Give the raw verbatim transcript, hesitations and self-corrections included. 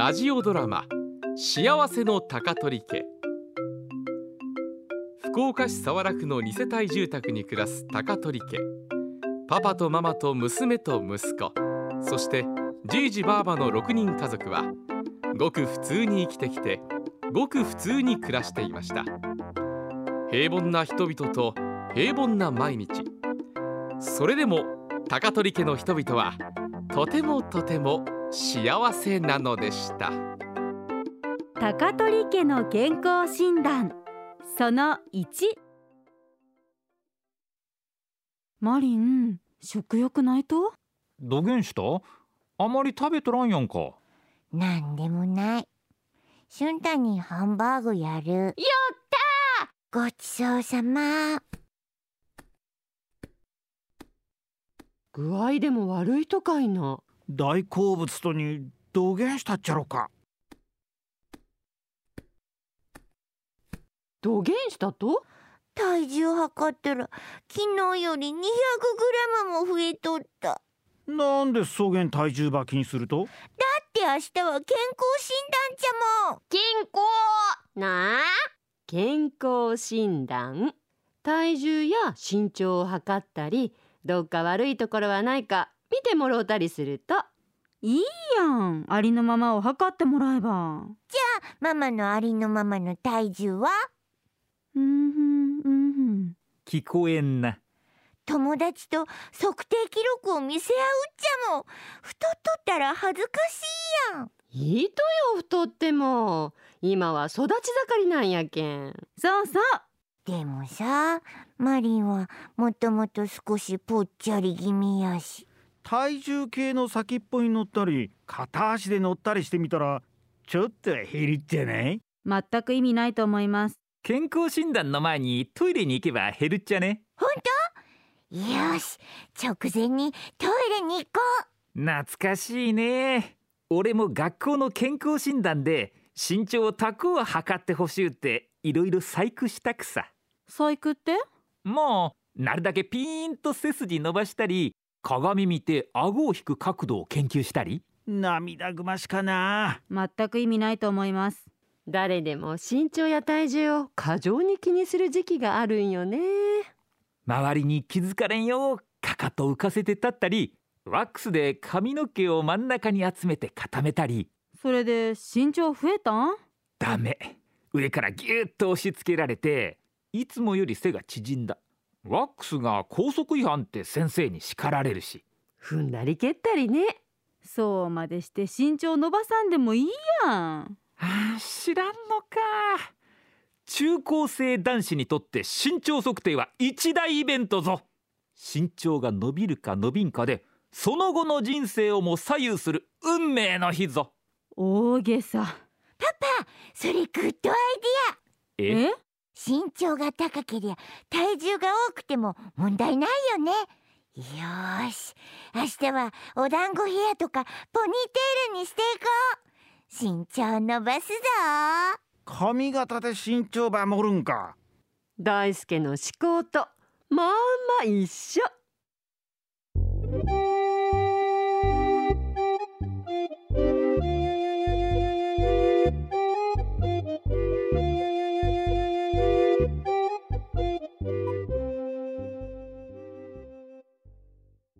ラジオドラマ幸せの高取家。福岡市早良区のに世帯住宅に暮らす高取家。パパとママと娘と息子、そしてじいじばあばのろくにん家族はごく普通に生きてきて、ごく普通に暮らしていました。平凡な人々と平凡な毎日。それでも高取家の人々はとてもとても幸せなのでした。 高取家の健康診断そのいち。マリン、食欲ないと？ どげんした？あまり食べとらんやんか。 なんでもない。俊太にハンバーグやる。やったー！ごちそうさま。 具合でも悪いとかいな。 大好物とにどげんしたっちゃろか。 どげんしたと？ 体重測ったら昨日よりにひゃくグラムも増えとった。 なんでそげん体重ば気にすると？ だって明日は健康診断じゃもん。 健康なあ。健康診断、体重や身長を測ったり、どっか悪いところはないか見てもろうたりするといいやん。ありのままを測ってもらえば。 じゃあママのありのままの体重は？ うんふんうんふん。 聞こえんな。 友達と測定記録を見せ合うっちゃもん。太っとったら恥ずかしいやん。 いいとよ、太っても。今は育ち盛りなんやけん。 そうそう。 でもさ、マリンはもともと少しぽっちゃり気味やし。 体重計の先っぽに乗ったり片足で乗ったりしてみたらちょっと減るじゃない？ 全く意味ないと思います。 健康診断の前にトイレに行けば減るっちゃね。 ほんと？よし、直前にトイレに行こう。 懐かしいね。俺も学校の健康診断で身長たくを測ってほしいっていろいろ細工したくさ。 細工って？ もうなるだけピーンと背筋伸ばしたり、鏡見て顎を引く角度を研究したり。 涙ぐましかな。 全く意味ないと思います。 誰でも身長や体重を過剰に気にする時期があるんよね。 周りに気づかれんようかかと浮かせて立ったり、ワックスで髪の毛を真ん中に集めて固めたり。 それで身長増えたん？ ダメ。上からギューッと押し付けられていつもより背が縮んだ。ワックスが校則違反って先生に叱られるし。 踏んだり蹴ったりね。 そうまでして身長伸ばさんでもいいやん。 あ、知らんのか。中高生男子にとって身長測定は一大イベントぞ。身長が伸びるか伸びんかでその後の人生をも左右する運命の日ぞ。 大げさ。 パパ、それグッドアイディア。 え？ え？ 身長が高けりゃ体重が多くても問題ないよね。よーし、明日はお団子ヘアとかポニーテールにしていこう。身長伸ばすぞ。 髪型で身長守るんか。 大輔の思考とまんま一緒。